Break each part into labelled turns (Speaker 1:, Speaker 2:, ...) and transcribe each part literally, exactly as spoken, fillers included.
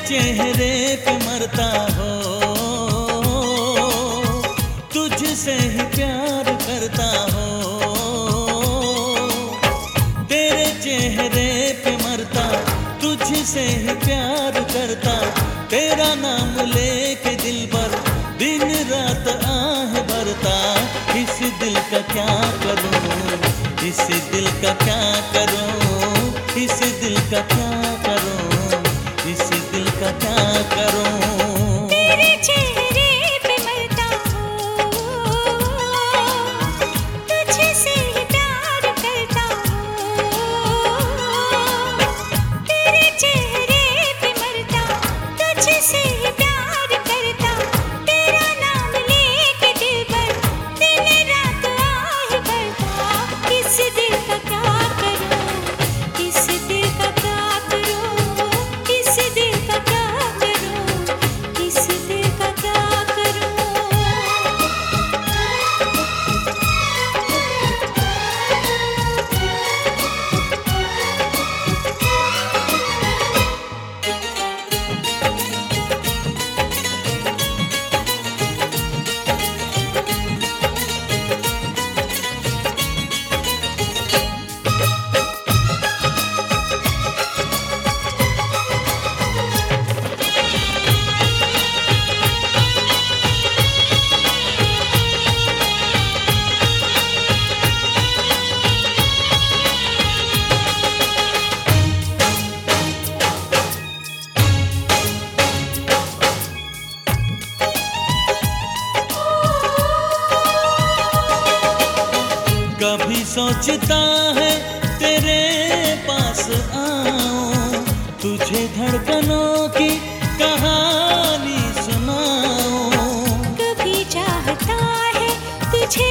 Speaker 1: चेहरे पे मरता हो, तुझसे ही प्यार करता हो। तेरे चेहरे पे मरता, तुझसे ही प्यार करता, तेरा नाम लेके दिल भर दिन रात आह भरता। इस दिल का क्या करूं, इस दिल का क्या करूं, इस दिल का क्या करूं, इस दिल का क्या करूं।
Speaker 2: तेरे चेहरे पे मरता हूँ, तुझसे ही प्यार करता हूँ। तेरे चेहरे पे मरता, तुझसे ही प्यार करता, तेरा नाम लेके दिल भर दिन रात आह भरता। इस दिल का क्या करूं, इस दिल का क्या करूं, इस दिल का क्या करूं, इस दिल का क्या करूं।
Speaker 1: कभी सोचता है तेरे पास आऊं, तुझे धड़कनों की कहानी सुनाऊं।
Speaker 2: कभी चाहता है तुझे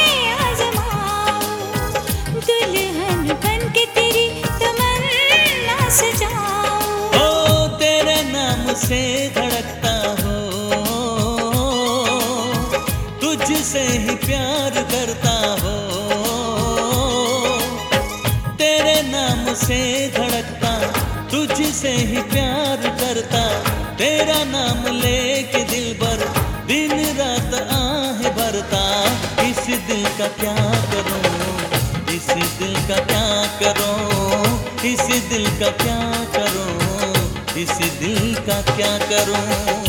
Speaker 2: आजमाऊं, दुल्हन बन के तेरी तमन्ना सजाऊं।
Speaker 1: ओ तेरे नाम से धड़कता हो, तुझसे ही प्यार करता हो। तेरे नाम से धड़कता, तुझसे ही प्यार करता, तेरा नाम लेके दिल भर दिन रात आह भरता। इस दिल का क्या करूं, इस दिल का क्या करूं, इस दिल का क्या करूं, इस दिल का क्या करूं।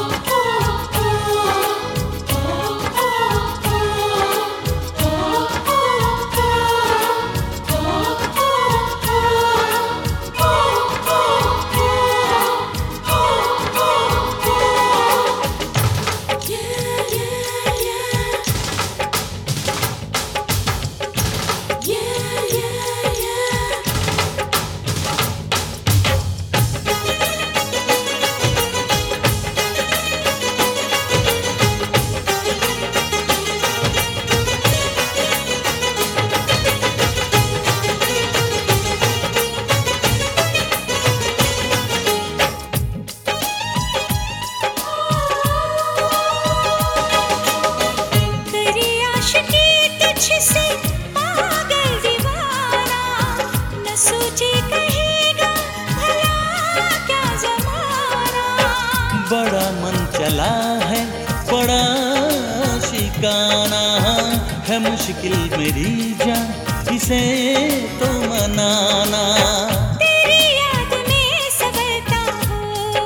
Speaker 1: बड़ा मन चला है, बड़ा शिकाना है, मुश्किल मेरी जान इसे तो मनाना।
Speaker 2: तेरी याद में संवरता हूँ,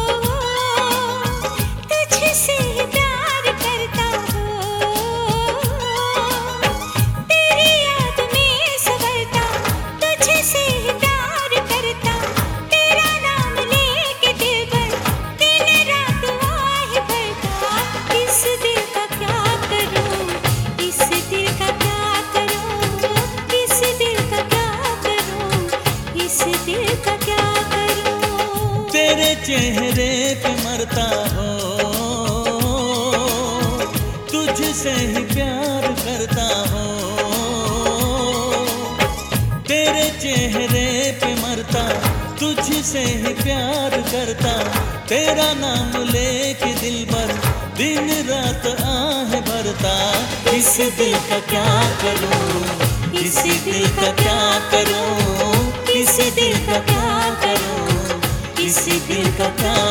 Speaker 2: तुझसे ही प्यार करता हूँ। तेरी याद में संवरता, तुझसे ही प्यार करता, तेरा नाम लेके दिल भर दिन रात आह भरता। इस दिल का क्या करूं, इस दिल का क्या करूं, इस दिल का क्या करूं, इस दिल का क्या करूं।
Speaker 1: तेरे चेहरे पे मरता हो, तुझसे ही प्यार करता हो। तेरे चेहरे पे मरता, तुझसे ही प्यार करता, तेरा नाम लेके दिल भर दिन रात आह भरता। इस दिल का क्या करूं, इस दिल का क्या करूं, इस दिल का क्या करूं, इस दिल का क्या